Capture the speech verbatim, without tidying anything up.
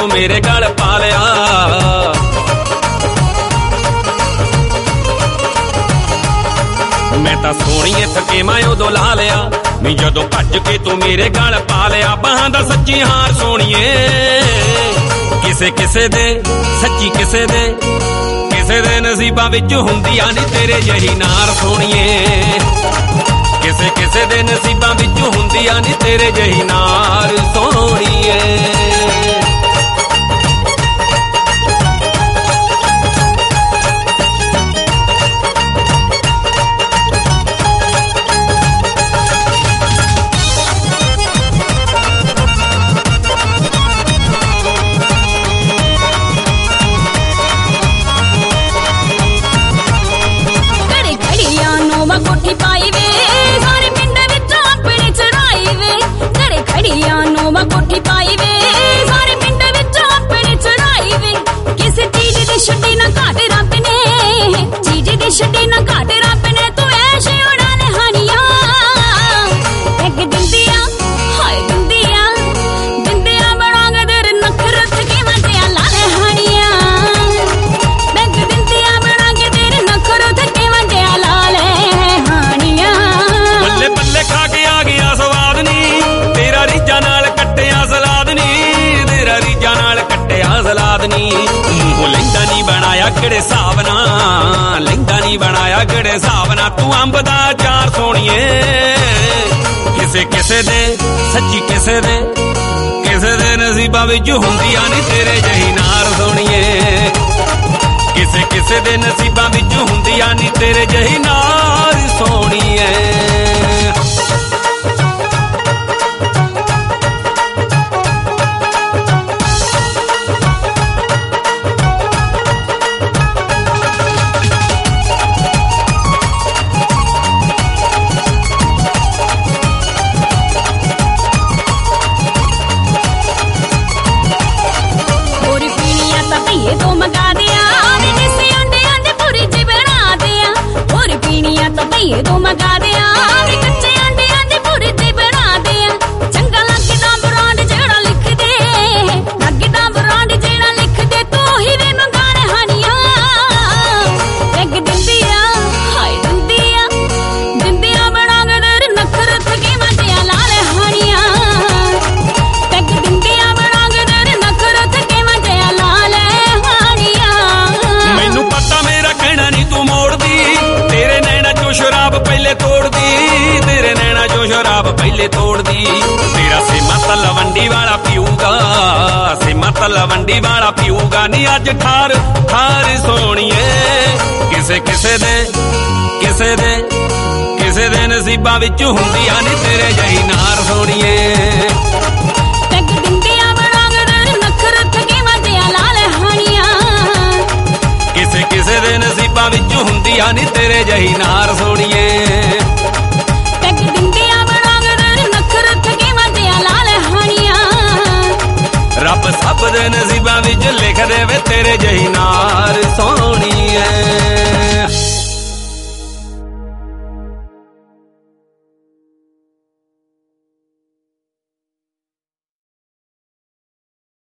तू मेरे गल पा लिया। मैं तां सोहणीए थकेवां उदों ला लिया नी जदों भज के तू मेरे गल पा लिया। बाहां दा सच्ची हार सोहणीए किसे किसे दे सच्ची किसे दे किसे दे नसीबां विच हुंदियां नी तेरे जही नार सोहणीए। किसे किसे दे नसीबां विच हुंदियां नी तेरे जही नार सोहणीए। कोठी पाई वे सारे पिंड विच अपने चढ़ाई वे। घरे खड़िया नोवा कोठी पाई वे सारे पिंड विच अपने चढ़ाई वे। किसी चीज दी छड्डी ना घाट रब ने, चीज दी छड्डी ना घाट रब ने। तू ऐश उड़ा ले हानियां एक दिंदिया हाय दिंदिया दिंदिया बड़ा गदर नखरत के वजया ला ले हानियां। बैग दिंदिया बड़ा गदर नखरत के वजया ला ले। बल्ले बल्ले खा के आ गया स्वाद नी तेरा रीजा नाल कट्टिया सलाद नी। तेरा रीजा नाल कट्टिया सलाद नी। मूंह लैंदा नी बनाया किहड़े हिसाब नाल, लैंदा नी बनाया किहड़े हिसाब नाल। तू अंब दा अचार सोहणीए किसे किसे दे सच्ची किसे दे किसे दे नसीबां विच हुंदियां नी तेरे जही नार सोहणीए। किसे किसे दे नसीबां विच हुंदियां नी तेरे जही नार सोहणीए। ये तो मंगा दिया जिसे अंडे अंडे पूरी जी बना दिया। और पीनिया तो ये तो मंगा दिया कच्चे अंडे अंडे पूरी जी बना दिया। चंगा लगदा ब्रांड जेड़ा लिख दे, लगदा ब्रांड जेड़ा लिख दे। तू ही वे मंगाने हानियां एक दिंदिया हाय दिंदिया दिंदिया बड़ा गदर नखरत के वजया ला ले हानियां। एक दिंदिया बड़ा गदर नखरत के वजया ला ले। मैनू पता मेरा कहना नी तू मोड़दी तेरे नैना चो शराब पहले तोड़दी। तेरे नैना चो शराब पहले तोड़दी। तेरा सेमा तलवंडी वाला पीऊगा सेमा तलवंडी वाला पीऊगा नी अज ठार ठार सोहणीए। किसे किसे दे किसे दे किसे दे नसीबां विच हुंदियां नी तेरे जही नार सोहणीए।